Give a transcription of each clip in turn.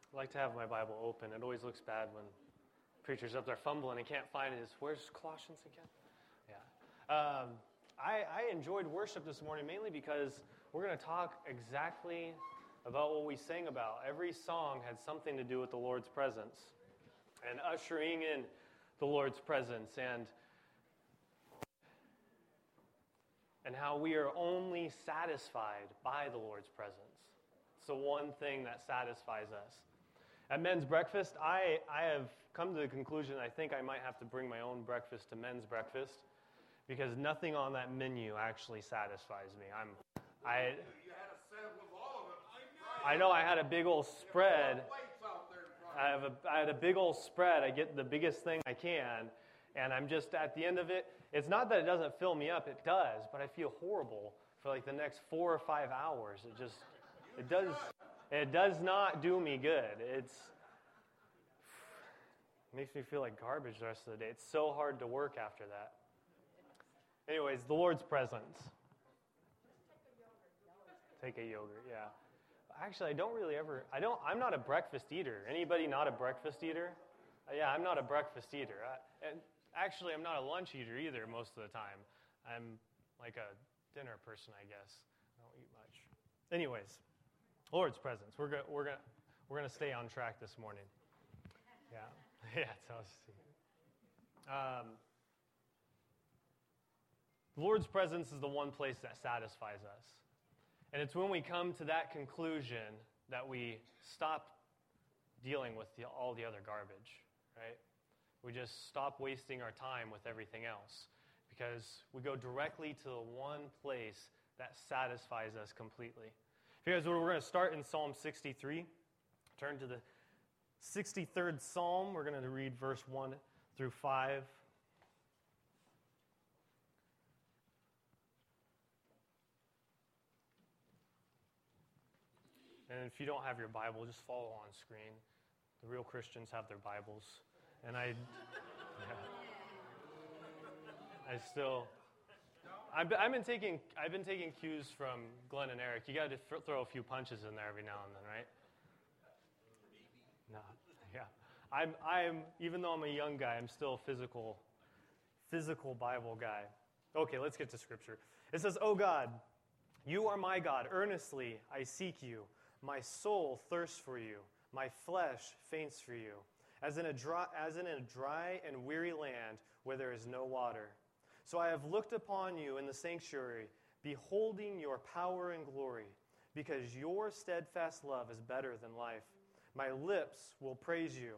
I like to have my Bible open. It always looks bad when preacher's up there fumbling and can't find it. Where's Colossians again? Yeah. I enjoyed worship this morning mainly because we're going to talk exactly about what we sang about. Every song had something to do with the Lord's presence and ushering in the Lord's presence and how we are only satisfied by the Lord's presence. It's the one thing that satisfies us. At men's breakfast, I have come to the conclusion I think I might have to bring my own breakfast to men's breakfast because nothing on that menu actually satisfies me. You had a sample of all of it. I know I had a big old spread. I had a big old spread. I get the biggest thing I can, and I'm just at the end of it. It's not that it doesn't fill me up. It does, but I feel horrible for like the next 4 or 5 hours. It does not do me good. It makes me feel like garbage the rest of the day. It's so hard to work after that. Anyways, the Lord's presence. Take a yogurt, yeah. Actually, I'm not a breakfast eater. Anybody not a breakfast eater? Yeah, I'm not a breakfast eater. Actually, I'm not a lunch eater either most of the time. I'm like a dinner person, I guess. I don't eat much. Anyways, Lord's presence. We're gonna stay on track this morning. Yeah, so the Lord's presence is the one place that satisfies us. And it's when we come to that conclusion that we stop dealing with all the other garbage, right? We just stop wasting our time with everything else because we go directly to the one place that satisfies us completely. If you guys, we're going to start in Psalm 63. Turn to the 63rd Psalm. We're going to read verse 1 through 5. And if you don't have your Bible, just follow on screen. The real Christians have their Bibles. And I've been taking cues from Glenn and Eric. You got to throw a few punches in there every now and then, right? No, yeah. I'm even though I'm a young guy, I'm still a physical Bible guy. Okay, let's get to Scripture. It says, "O God, you are my God. Earnestly I seek you. My soul thirsts for you. My flesh faints for you, as in a dry and weary land where there is no water. So I have looked upon you in the sanctuary, beholding your power and glory, because your steadfast love is better than life. My lips will praise you.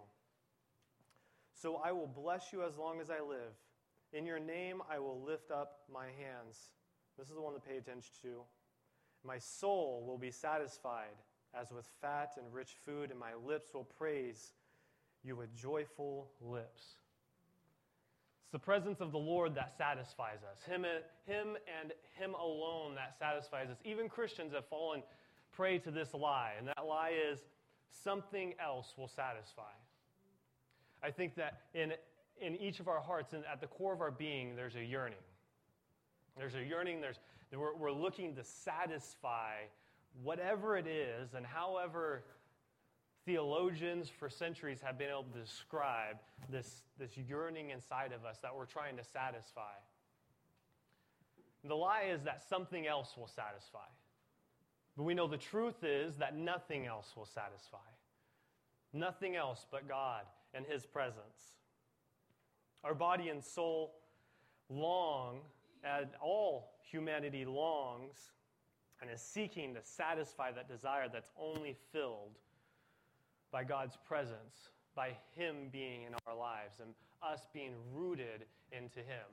So I will bless you as long as I live. In your name I will lift up my hands." This is the one to pay attention to. "My soul will be satisfied as with fat and rich food, and my lips will praise you with joyful lips." It's the presence of the Lord that satisfies us. Him and Him alone that satisfies us. Even Christians have fallen prey to this lie, and that lie is something else will satisfy. I think that in each of our hearts, and at the core of our being, there's a yearning. There's a yearning. We're looking to satisfy whatever it is, and however theologians for centuries have been able to describe this yearning inside of us that we're trying to satisfy. The lie is that something else will satisfy. But we know the truth is that nothing else will satisfy. Nothing else but God and His presence. Our body and soul long, and all humanity longs, and is seeking to satisfy that desire that's only filled by God's presence, by Him being in our lives, and us being rooted into Him.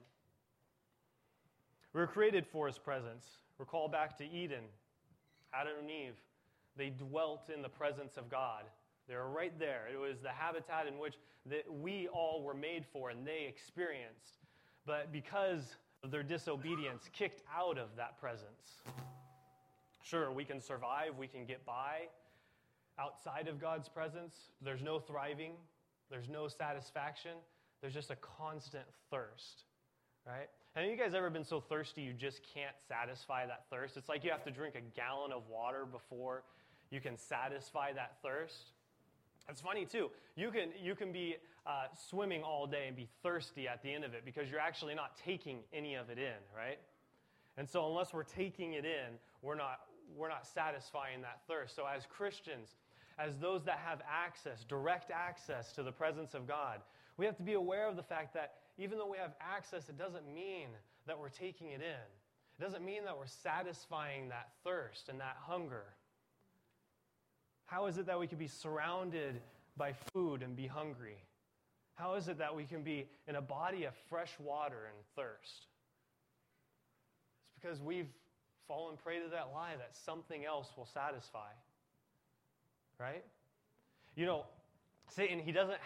We were created for His presence. Recall back to Eden. Adam and Eve, they dwelt in the presence of God. They were right there. It was the habitat in which we all were made for and they experienced. But because of their disobedience, kicked out of that presence. Sure, we can survive, we can get by outside of God's presence. There's no thriving, there's no satisfaction, there's just a constant thirst, right? Have you guys ever been so thirsty you just can't satisfy that thirst? It's like you have to drink a gallon of water before you can satisfy that thirst. It's funny, too. You can be swimming all day and be thirsty at the end of it because you're actually not taking any of it in, right? And so unless we're taking it in, we're not satisfying that thirst. So as Christians, as those that have access, direct access to the presence of God, we have to be aware of the fact that even though we have access, it doesn't mean that we're taking it in. It doesn't mean that we're satisfying that thirst and that hunger. How is it that we can be surrounded by food and be hungry? How is it that we can be in a body of fresh water and thirst? It's because we've fallen prey to that lie that something else will satisfy. Right? You know, Satan, he does not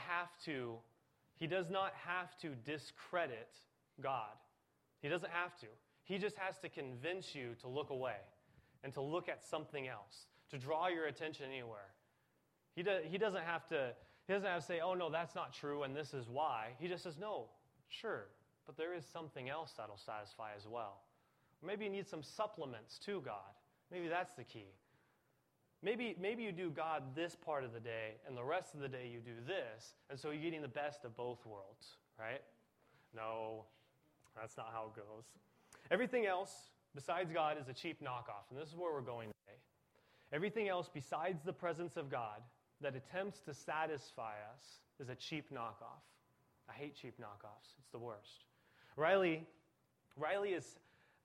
have to discredit God. He doesn't have to. He just has to convince you to look away and to look at something else, to draw your attention anywhere. He doesn't have to say, oh, no, that's not true, and this is why. He just says, no, sure, but there is something else that'll satisfy as well. Or maybe you need some supplements to God. Maybe that's the key. Maybe you do God this part of the day, and the rest of the day you do this, and so you're getting the best of both worlds, right? No, that's not how it goes. Everything else besides God is a cheap knockoff, and this is where we're going today. Everything else besides the presence of God that attempts to satisfy us is a cheap knockoff. I hate cheap knockoffs. It's the worst. Riley is,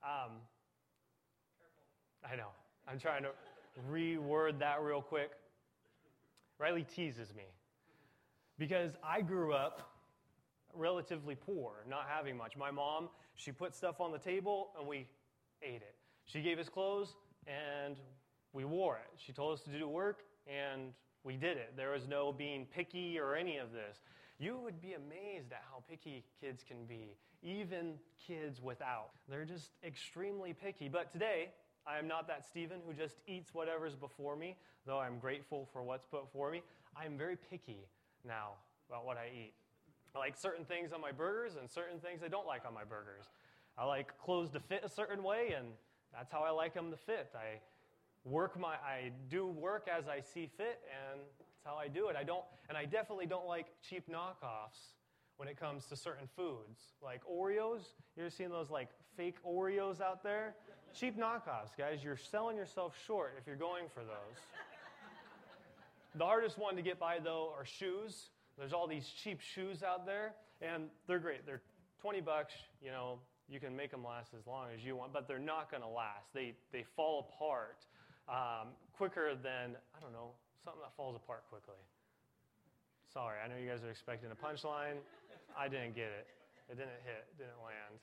I know, I'm trying to reword that real quick. Riley teases me because I grew up relatively poor, not having much. My mom, she put stuff on the table and we ate it. She gave us clothes and we wore it. She told us to do work and we did it. There was no being picky or any of this. You would be amazed at how picky kids can be, even kids without. They're just extremely picky. But today, I am not that Stephen who just eats whatever's before me, though I'm grateful for what's put before me. I am very picky now about what I eat. I like certain things on my burgers and certain things I don't like on my burgers. I like clothes to fit a certain way, and that's how I like them to fit. I do work as I see fit, and that's how I do it. I definitely don't like cheap knockoffs when it comes to certain foods. Like Oreos, you ever seen those like fake Oreos out there? Cheap knockoffs, guys. You're selling yourself short if you're going for those. The hardest one to get by, though, are shoes. There's all these cheap shoes out there, and they're great. They're $20. You know, you can make them last as long as you want, but they're not going to last. They fall apart quicker than, I don't know, something that falls apart quickly. Sorry, I know you guys are expecting a punchline. I didn't get it. It didn't hit. It didn't land.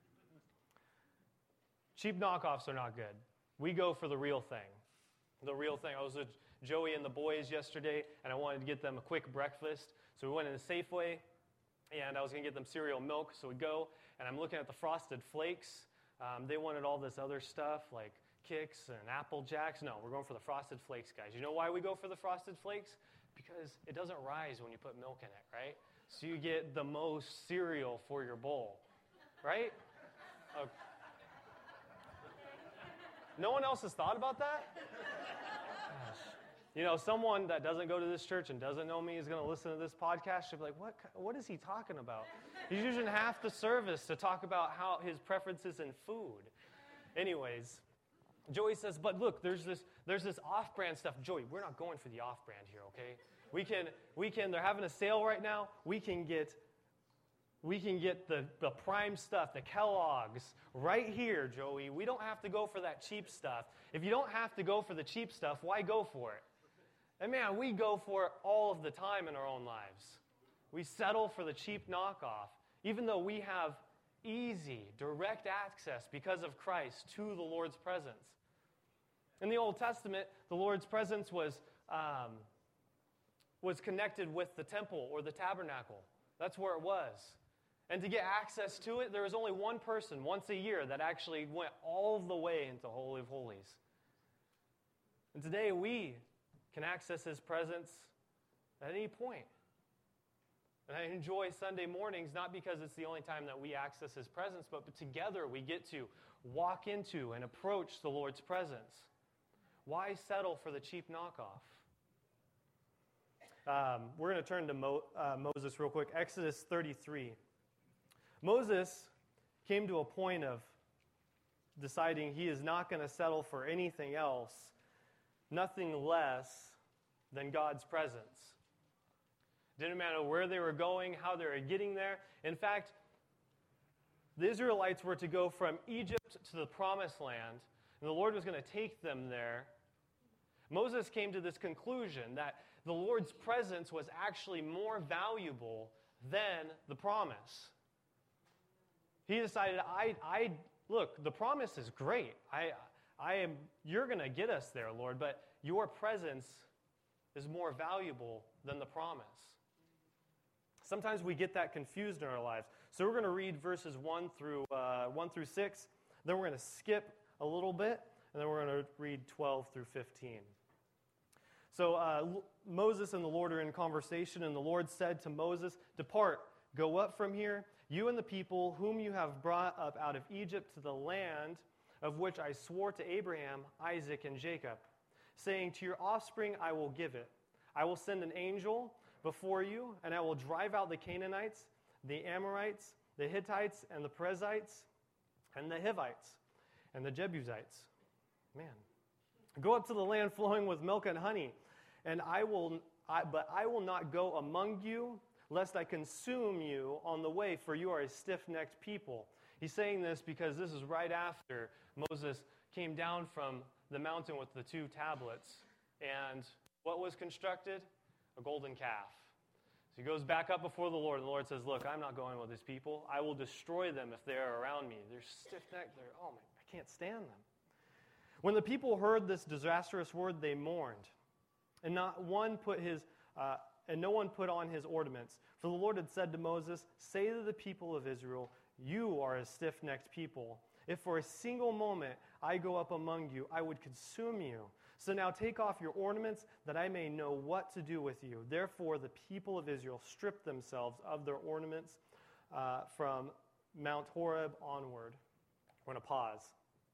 Cheap knockoffs are not good. We go for the real thing. The real thing. I was with Joey and the boys yesterday, and I wanted to get them a quick breakfast. So we went in a Safeway, and I was going to get them cereal milk. So we go, and I'm looking at the Frosted Flakes. They wanted all this other stuff, like Kix and Apple Jacks. No, we're going for the Frosted Flakes, guys. You know why we go for the Frosted Flakes? Because it doesn't rise when you put milk in it, right? So you get the most cereal for your bowl, right? No one else has thought about that? Gosh. You know, someone that doesn't go to this church and doesn't know me is going to listen to this podcast. She'll be like, what is he talking about? He's using half the service to talk about how his preferences in food. Anyways, Joey says, but look, there's this off-brand stuff. Joey, we're not going for the off-brand here, okay? They're having a sale right now. We can get the prime stuff, the Kellogg's, right here, Joey. We don't have to go for that cheap stuff. If you don't have to go for the cheap stuff, why go for it? And man, we go for it all of the time in our own lives. We settle for the cheap knockoff, even though we have easy, direct access because of Christ to the Lord's presence. In the Old Testament, the Lord's presence was connected with the temple or the tabernacle. That's where it was. And to get access to it, there was only one person once a year that actually went all the way into Holy of Holies. And today we can access His presence at any point. And I enjoy Sunday mornings not because it's the only time that we access His presence, but together we get to walk into and approach the Lord's presence. Why settle for the cheap knockoff? We're going to turn to Moses real quick. Exodus 33. Moses came to a point of deciding he is not going to settle for anything else, nothing less than God's presence. Didn't matter where they were going, how they were getting there. In fact, the Israelites were to go from Egypt to the Promised Land, and the Lord was going to take them there. Moses came to this conclusion that the Lord's presence was actually more valuable than the promise. He decided, look, the promise is great. You're going to get us there, Lord, but your presence is more valuable than the promise. Sometimes we get that confused in our lives. So we're going to read verses 1 through 6. Then we're going to skip a little bit, and then we're going to read 12 through 15. So Moses and the Lord are in conversation, and the Lord said to Moses, "Depart, go up from here, you and the people whom you have brought up out of Egypt to the land of which I swore to Abraham, Isaac, and Jacob, saying, to your offspring I will give it. I will send an angel before you, and I will drive out the Canaanites, the Amorites, the Hittites, and the Perizzites, and the Hivites, and the Jebusites." Man. "Go up to the land flowing with milk and honey, and but I will not go among you, lest I consume you on the way, for you are a stiff-necked people." He's saying this because this is right after Moses came down from the mountain with the 2 tablets. And what was constructed? A golden calf. So he goes back up before the Lord, and the Lord says, "Look, I'm not going with these people. I will destroy them if they are around me. They're stiff-necked. I can't stand them." When the people heard this disastrous word, they mourned, and no one put on his ornaments. For the Lord had said to Moses, "Say to the people of Israel, you are a stiff-necked people. If for a single moment I go up among you, I would consume you. So now take off your ornaments, that I may know what to do with you." Therefore the people of Israel stripped themselves of their ornaments from Mount Horeb onward. We're going to pause.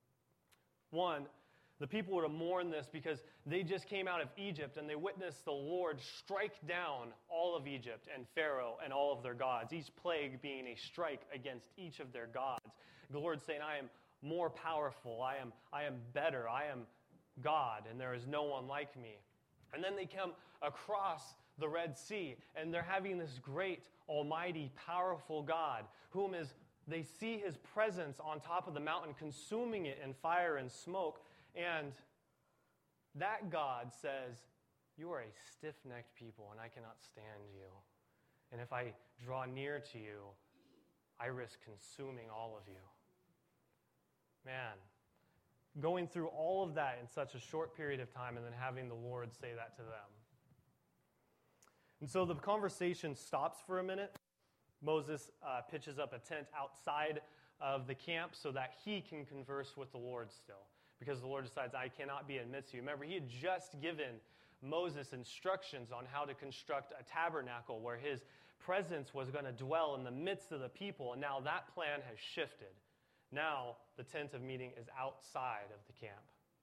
1, the people would have mourned this because they just came out of Egypt and they witnessed the Lord strike down all of Egypt and Pharaoh and all of their gods, each plague being a strike against each of their gods. The Lord saying, "I am more powerful, I am better, I am God, and there is no one like me." And then they come across the Red Sea, and they're having this great, almighty, powerful God, they see his presence on top of the mountain, consuming it in fire and smoke. And that God says, "You are a stiff-necked people, and I cannot stand you. And if I draw near to you, I risk consuming all of you." Man, going through all of that in such a short period of time and then having the Lord say that to them. And so the conversation stops for a minute. Moses pitches up a tent outside of the camp so that he can converse with the Lord still, because the Lord decides, "I cannot be amidst you." Remember, he had just given Moses instructions on how to construct a tabernacle where his presence was going to dwell in the midst of the people, and now that plan has shifted. Now the tent of meeting is outside of the camp.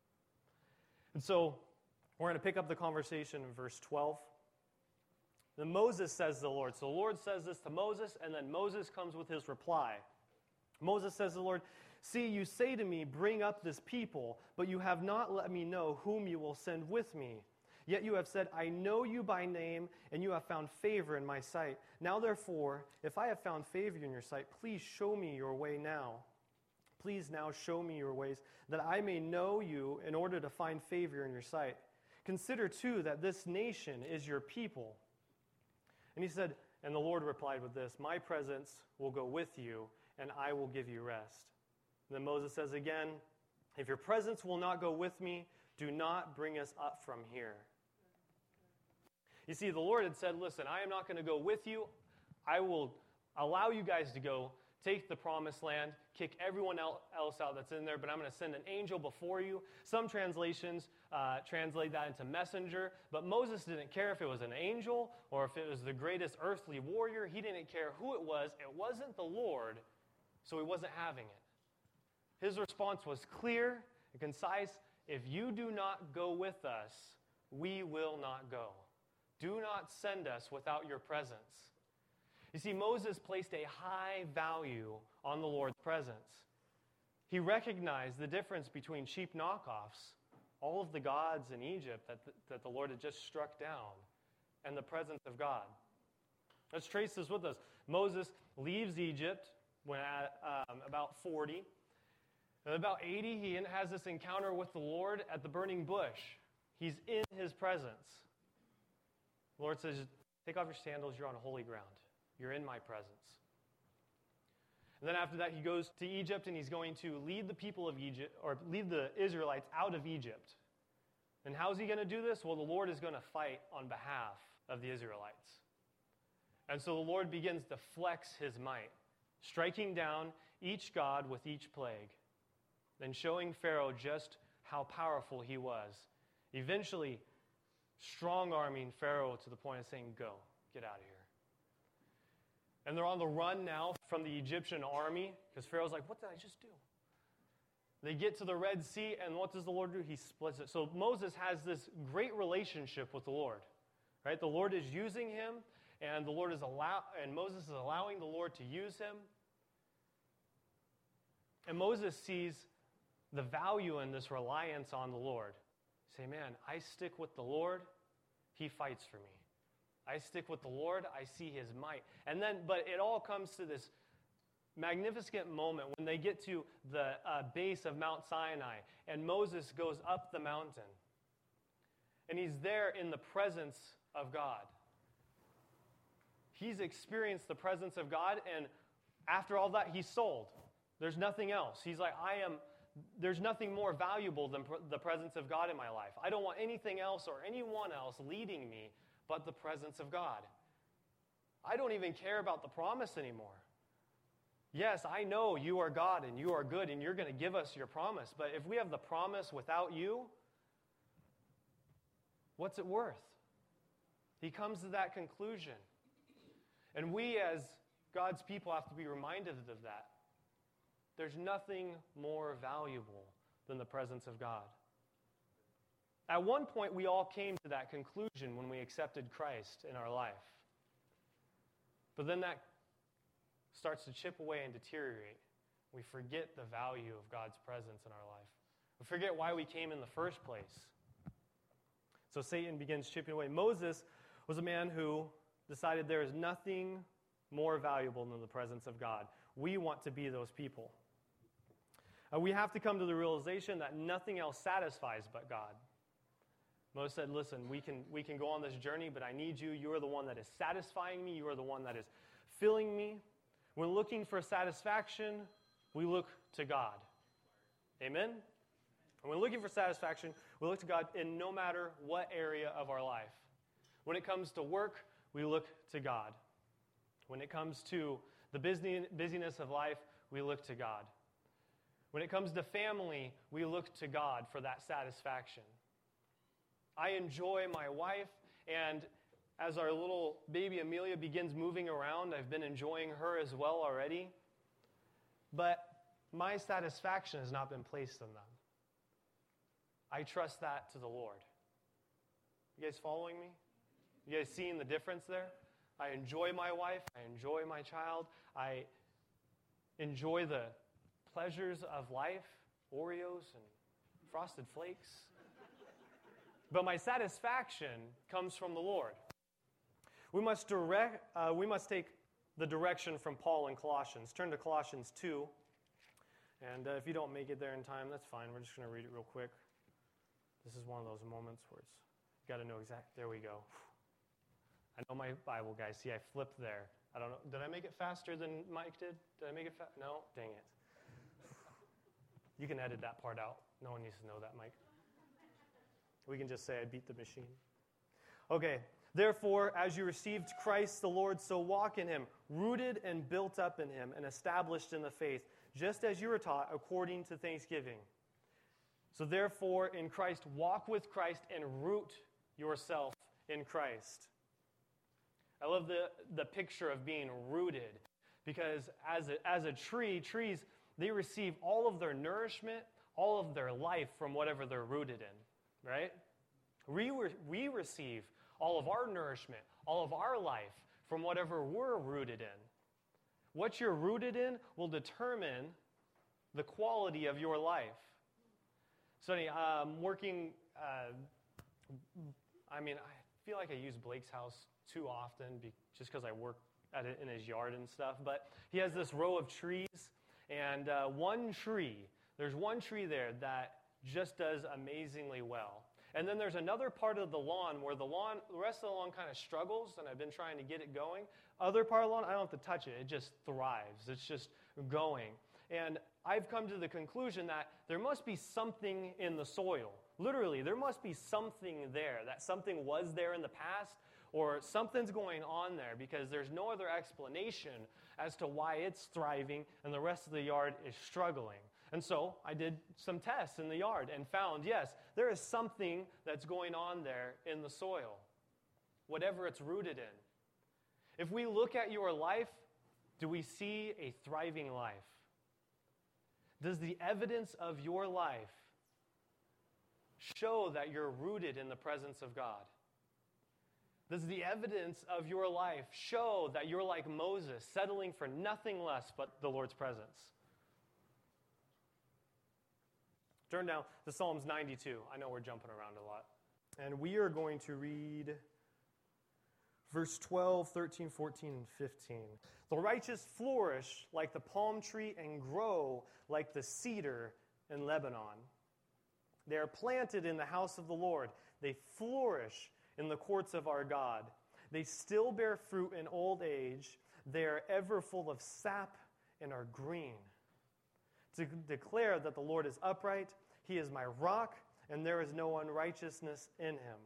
And so we're going to pick up the conversation in verse 12. Then Moses says to the Lord. So the Lord says this to Moses, and then Moses comes with his reply. Moses says to the Lord, "See, you say to me, bring up this people, but you have not let me know whom you will send with me. Yet you have said, I know you by name, and you have found favor in my sight. Now therefore, if I have found favor in your sight, please show me your way now. Please now show me your ways, that I may know you in order to find favor in your sight. Consider too that this nation is your people." And he said, and the Lord replied with this, "My presence will go with you, and I will give you rest." And then Moses says again, "If your presence will not go with me, do not bring us up from here." You see, the Lord had said, "Listen, I am not going to go with you. I will allow you guys to go, take the promised land, kick everyone else out that's in there, but I'm going to send an angel before you." Some translations translate that into messenger, but Moses didn't care if it was an angel or if it was the greatest earthly warrior. He didn't care who it was. It wasn't the Lord, so he wasn't having it. His response was clear and concise. "If you do not go with us, we will not go." Do not send us without your presence. You see, Moses placed a high value on the Lord's presence. He recognized the difference between cheap knockoffs, all of the gods in Egypt that the Lord had just struck down, and the presence of God. Let's trace this with us. Moses leaves Egypt when at about 40. At about 80, he has this encounter with the Lord at the burning bush. He's in his presence. The Lord says, take off your sandals, you're on holy ground. You're in my presence. And then after that, he goes to Egypt, and he's going to lead the people of Egypt, or lead the Israelites out of Egypt. And how's he going to do this? Well, the Lord is going to fight on behalf of the Israelites. And so the Lord begins to flex his might, striking down each god with each plague, then showing Pharaoh just how powerful he was. Eventually, strong-arming Pharaoh to the point of saying, go, get out of here. And they're on the run now from the Egyptian army, because Pharaoh's like, what did I just do? They get to the Red Sea, and what does the Lord do? He splits it. So Moses has this great relationship with the Lord. Right? The Lord is using him, and Moses is allowing the Lord to use him. And Moses sees the value in this reliance on the Lord. Say, man, I stick with the Lord, he fights for me. I stick with the Lord, I see his might. But it all comes to this magnificent moment when they get to the base of Mount Sinai, and Moses goes up the mountain. And he's there in the presence of God. He's experienced the presence of God, and after all that, he's sold. There's nothing else. He's like, there's nothing more valuable than the presence of God in my life. I don't want anything else or anyone else leading me but the presence of God. I don't even care about the promise anymore. Yes, I know you are God and you are good and you're going to give us your promise, but if we have the promise without you, what's it worth? He comes to that conclusion. And we as God's people have to be reminded of that. There's nothing more valuable than the presence of God. At one point, we all came to that conclusion when we accepted Christ in our life. But then that starts to chip away and deteriorate. We forget the value of God's presence in our life. We forget why we came in the first place. So Satan begins chipping away. Moses was a man who decided there is nothing more valuable than the presence of God. We want to be those people. We have to come to the realization that nothing else satisfies but God. Moses said, listen, we can go on this journey, but I need you. You are the one that is satisfying me. You are the one that is filling me. When looking for satisfaction, we look to God. Amen? And when looking for satisfaction, we look to God in no matter what area of our life. When it comes to work, we look to God. When it comes to the busyness of life, we look to God. When it comes to family, we look to God for that satisfaction. I enjoy my wife, and as our little baby Amelia begins moving around, I've been enjoying her as well already. But my satisfaction has not been placed in them. I trust that to the Lord. You guys following me? You guys seeing the difference there? I enjoy my wife. I enjoy my child. I enjoy the pleasures of life, Oreos and Frosted Flakes. But my satisfaction comes from the Lord. We must take the direction from Paul in Colossians. Turn to Colossians 2. And if you don't make it there in time, that's fine. We're just going to read it real quick. This is one of those moments where it's got to know there we go. I know my Bible, guys. See, I flipped there. I don't know. Did I make it faster than Mike did? Did I make it No? Dang it. You can edit that part out. No one needs to know that, Mike. We can just say I beat the machine. Okay. Therefore, as you received Christ the Lord, so walk in him, rooted and built up in him, and established in the faith, just as you were taught, according to thanksgiving. So therefore, in Christ, walk with Christ and root yourself in Christ. I love the picture of being rooted, because as a tree, trees, they receive all of their nourishment, all of their life from whatever they're rooted in, right? We receive all of our nourishment, all of our life from whatever we're rooted in. What you're rooted in will determine the quality of your life. So I'm working, I feel like I use Blake's house too often just because I work at it in his yard and stuff, but he has this row of trees, and there's one tree there that just does amazingly well. And then there's another part of the lawn where the rest of the lawn kind of struggles, and I've been trying to get it going. Other part of the lawn, I don't have to touch it. It just thrives. It's just going. And I've come to the conclusion that there must be something in the soil. Literally, there must be something there, that something was there in the past, or something's going on there, because there's no other explanation as to why it's thriving and the rest of the yard is struggling. And so I did some tests in the yard and found, yes, there is something that's going on there in the soil, whatever it's rooted in. If we look at your life, do we see a thriving life? Does the evidence of your life show that you're rooted in the presence of God? Does the evidence of your life show that you're like Moses, settling for nothing less but the Lord's presence? Turn down to Psalms 92. I know we're jumping around a lot. And we are going to read verse 12, 13, 14, and 15. The righteous flourish like the palm tree and grow like the cedar in Lebanon. They are planted in the house of the Lord. They flourish in the courts of our God. They still bear fruit in old age. They are ever full of sap and are green. To declare that the Lord is upright, He is my rock, and there is no unrighteousness in Him.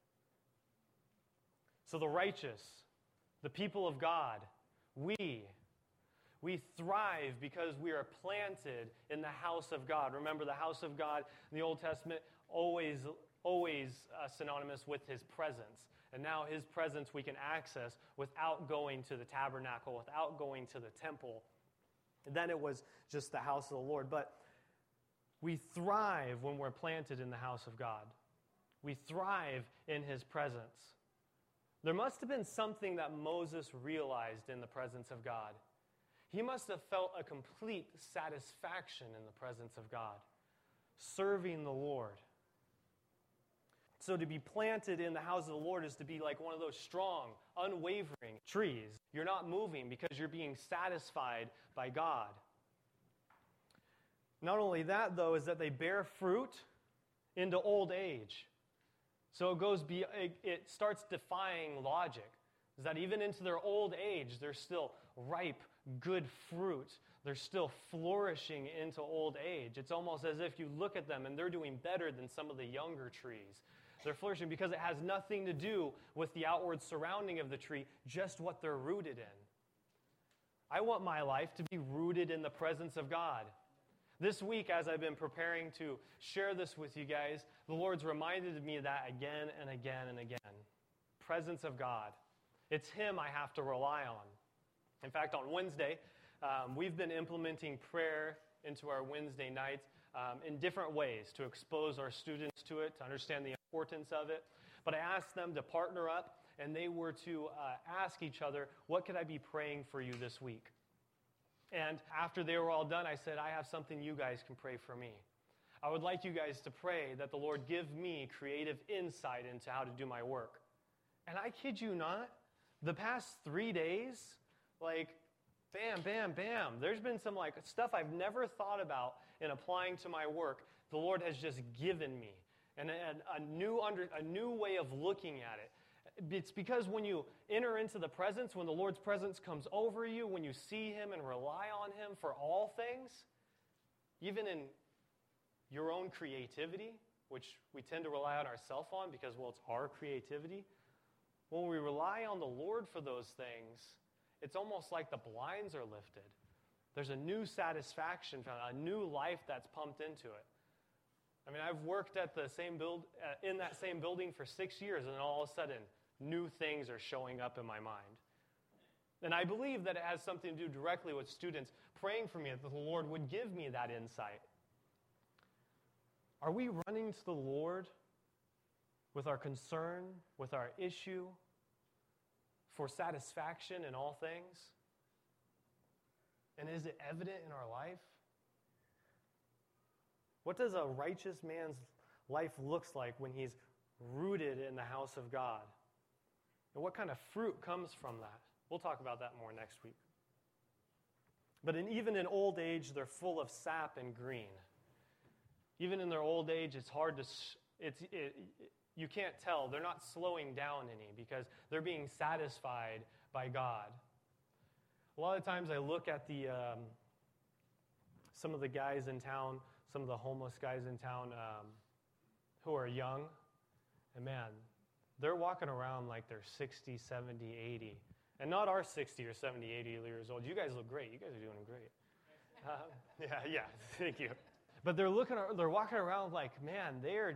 So the righteous, the people of God, we thrive because we are planted in the house of God. Remember, the house of God in the Old Testament, always synonymous with His presence. And now His presence we can access without going to the tabernacle, without going to the temple. And then it was just the house of the Lord. But we thrive when we're planted in the house of God. We thrive in His presence. There must have been something that Moses realized in the presence of God. He must have felt a complete satisfaction in the presence of God, serving the Lord. So to be planted in the house of the Lord is to be like one of those strong, unwavering trees. You're not moving because you're being satisfied by God. Not only that, though, is that they bear fruit into old age. So it starts defying logic. Is that even into their old age, they're still ripe, good fruit. They're still flourishing into old age. It's almost as if you look at them and they're doing better than some of the younger trees. They're flourishing because it has nothing to do with the outward surrounding of the tree, just what they're rooted in. I want my life to be rooted in the presence of God. This week, as I've been preparing to share this with you guys, the Lord's reminded me of that again and again and again. Presence of God. It's Him I have to rely on. In fact, on Wednesday, we've been implementing prayer into our Wednesday nights in different ways to expose our students to it, to understand the importance of it. But I asked them to partner up, and they were to ask each other, what could I be praying for you this week? And after they were all done, I said, I have something you guys can pray for me. I would like you guys to pray that the Lord give me creative insight into how to do my work. And I kid you not, the past 3 days, bam, bam, bam. There's been some stuff I've never thought about in applying to my work. The Lord has just given me, and a new way of looking at it. It's because when you enter into the presence, when the Lord's presence comes over you, when you see Him and rely on Him for all things, even in your own creativity, which we tend to rely on ourselves on because, it's our creativity. When we rely on the Lord for those things, it's almost like the blinds are lifted. There's a new satisfaction found, a new life that's pumped into it. I've worked at the same in that same building for 6 years, and all of a sudden, new things are showing up in my mind. And I believe that it has something to do directly with students praying for me, that the Lord would give me that insight. Are we running to the Lord with our concern, with our issue, for satisfaction in all things? And is it evident in our life? What does a righteous man's life looks like when he's rooted in the house of God? And what kind of fruit comes from that? We'll talk about that more next week. But even in old age, they're full of sap and green. Even in their old age, it's hard to, you can't tell. They're not slowing down any because they're being satisfied by God. A lot of times I look at some of the guys in town, some of the homeless guys in town who are young, and man, they're walking around like they're 60, 70, 80. And not our 60 or 70, 80 years old. You guys look great. You guys are doing great. Yeah, thank you. But they're walking around like, man,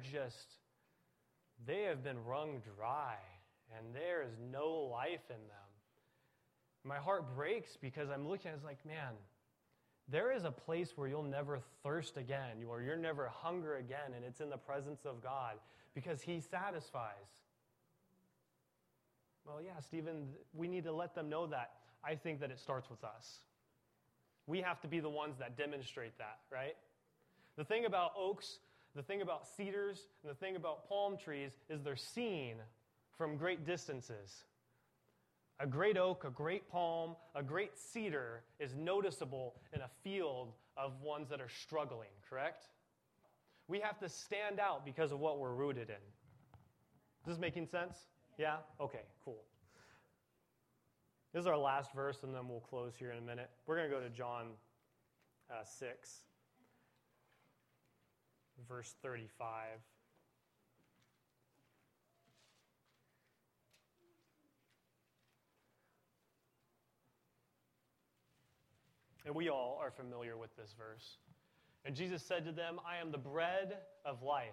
they have been wrung dry, and there is no life in them. My heart breaks because I'm looking, it's like, man, there is a place where you'll never thirst again, or you'll never hunger again, and it's in the presence of God because He satisfies. Well, yeah, Stephen, we need to let them know that. I think that it starts with us. We have to be the ones that demonstrate that, right? The thing about oaks, the thing about cedars, and the thing about palm trees is they're seen from great distances. A great oak, a great palm, a great cedar is noticeable in a field of ones that are struggling, correct? We have to stand out because of what we're rooted in. Is this making sense? Yeah? Okay, cool. This is our last verse, and then we'll close here in a minute. We're going to go to John 6, verse 35. And we all are familiar with this verse. And Jesus said to them, I am the bread of life.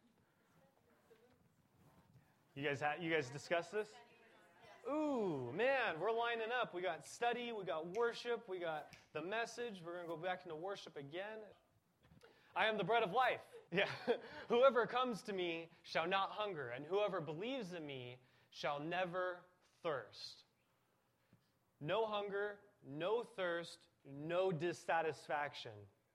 You guys discussed this? Ooh, man, we're lining up. We got study, we got worship, we got the message. We're going to go back into worship again. I am the bread of life. Yeah. Whoever comes to me shall not hunger, and whoever believes in me shall never thirst. No hunger, no thirst, no dissatisfaction.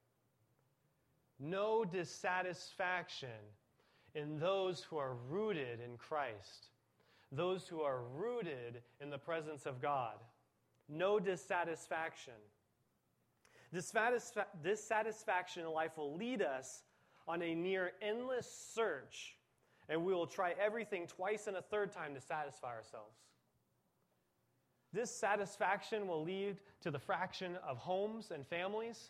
No dissatisfaction in those who are rooted in Christ, those who are rooted in the presence of God. No dissatisfaction. Dissatisfaction in life will lead us on a near endless search, and we will try everything twice and a third time to satisfy ourselves. Dissatisfaction will lead to the fraction of homes and families.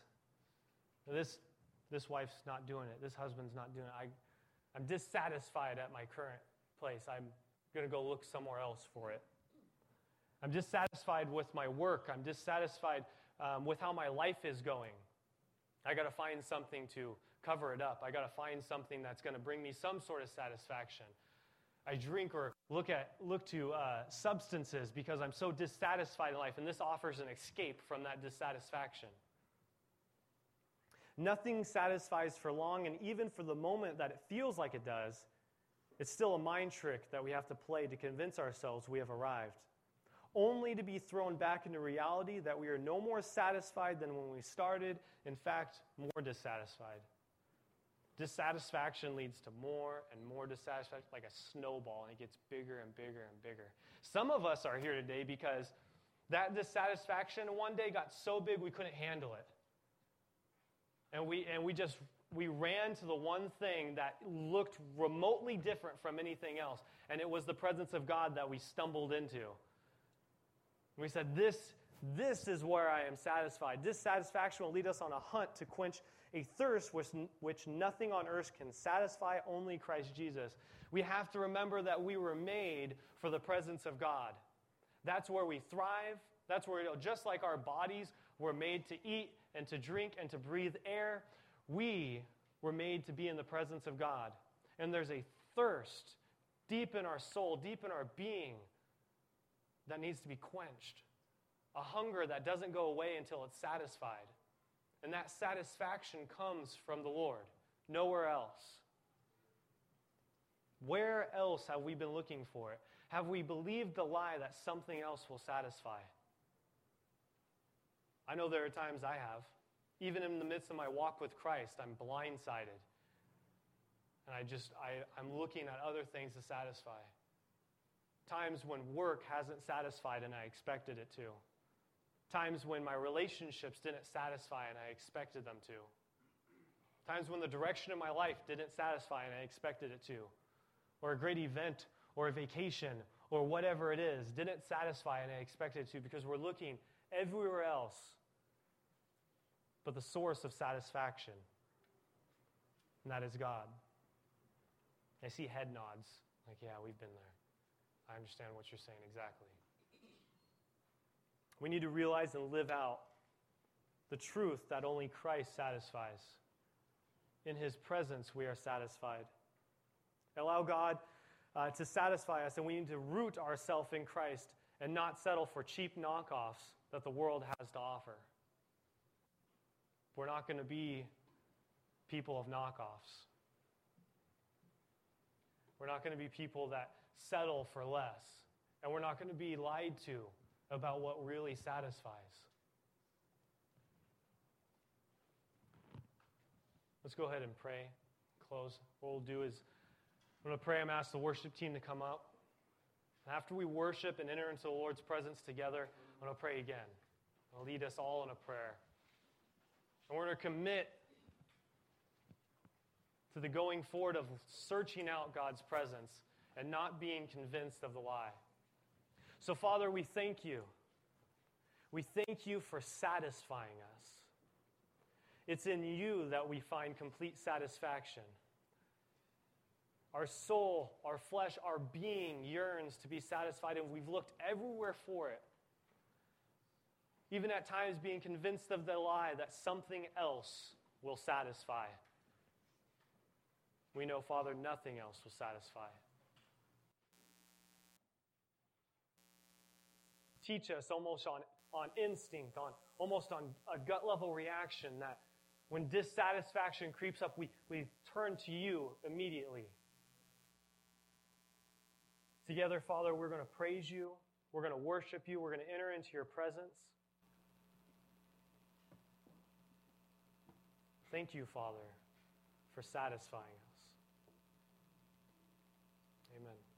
This wife's not doing it. This husband's not doing it. I'm dissatisfied at my current place. I'm going to go look somewhere else for it. I'm dissatisfied with my work. I'm dissatisfied with how my life is going. I got to find something to cover it up. I got to find something that's going to bring me some sort of satisfaction. I drink or look to substances because I'm so dissatisfied in life, and this offers an escape from that dissatisfaction. Nothing satisfies for long, and even for the moment that it feels like it does, it's still a mind trick that we have to play to convince ourselves we have arrived, only to be thrown back into reality that we are no more satisfied than when we started, in fact, more dissatisfied. Dissatisfaction leads to more and more dissatisfaction, like a snowball, and it gets bigger and bigger and bigger. Some of us are here today because that dissatisfaction one day got so big we couldn't handle it. And we ran to the one thing that looked remotely different from anything else, and it was the presence of God that we stumbled into. We said, this is where I am satisfied. Dissatisfaction will lead us on a hunt to quench a thirst which nothing on earth can satisfy, only Christ Jesus. We have to remember that we were made for the presence of God. That's where we thrive. That's where, just like our bodies were made to eat and to drink and to breathe air, we were made to be in the presence of God. And there's a thirst deep in our soul, deep in our being, that needs to be quenched. A hunger that doesn't go away until it's satisfied. And that satisfaction comes from the Lord, nowhere else. Where else have we been looking for it? Have we believed the lie that something else will satisfy? I know there are times I have. Even in the midst of my walk with Christ, I'm blindsided. And I'm looking at other things to satisfy. Times when work hasn't satisfied and I expected it to. Times when my relationships didn't satisfy and I expected them to. Times when the direction of my life didn't satisfy and I expected it to. Or a great event or a vacation or whatever it is didn't satisfy and I expected it to, because we're looking everywhere else but the source of satisfaction. And that is God. I see head nods. Like, yeah, we've been there. I understand what you're saying exactly. We need to realize and live out the truth that only Christ satisfies. In His presence, we are satisfied. Allow God to satisfy us, and we need to root ourselves in Christ and not settle for cheap knockoffs that the world has to offer. We're not going to be people of knockoffs. We're not going to be people that settle for less. And we're not going to be lied to about what really satisfies. Let's go ahead and pray. Close. What we'll do is, I'm going to pray. I'm going to ask the worship team to come up. And after we worship and enter into the Lord's presence together, I'm going to pray again. I'll lead us all in a prayer. And we're going to commit to the going forward of searching out God's presence and not being convinced of the lie. So, Father, we thank you. We thank you for satisfying us. It's in you that we find complete satisfaction. Our soul, our flesh, our being yearns to be satisfied, and we've looked everywhere for it. Even at times being convinced of the lie that something else will satisfy. We know, Father, nothing else will satisfy. Teach us almost on instinct, almost on a gut-level reaction, that when dissatisfaction creeps up, we turn to you immediately. Together, Father, we're going to praise you. We're going to worship you. We're going to enter into your presence. Thank you, Father, for satisfying us. Amen.